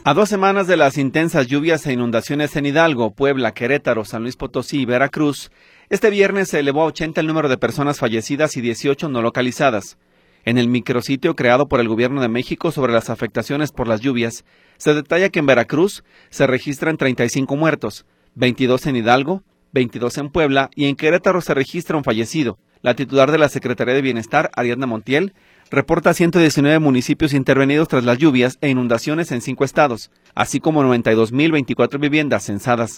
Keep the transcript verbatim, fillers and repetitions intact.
A dos semanas de las intensas lluvias e inundaciones en Hidalgo, Puebla, Querétaro, San Luis Potosí y Veracruz, este viernes se elevó a ochenta el número de personas fallecidas y dieciocho no localizadas. En el micrositio creado por el Gobierno de México sobre las afectaciones por las lluvias, se detalla que en Veracruz se registran treinta y cinco muertos, veintidós en Hidalgo, veintidós en Puebla y en Querétaro se registra un fallecido. La titular de la Secretaría de Bienestar, Ariadna Montiel, reporta ciento diecinueve municipios intervenidos tras las lluvias e inundaciones en cinco estados, así como noventa y dos mil veinticuatro viviendas censadas.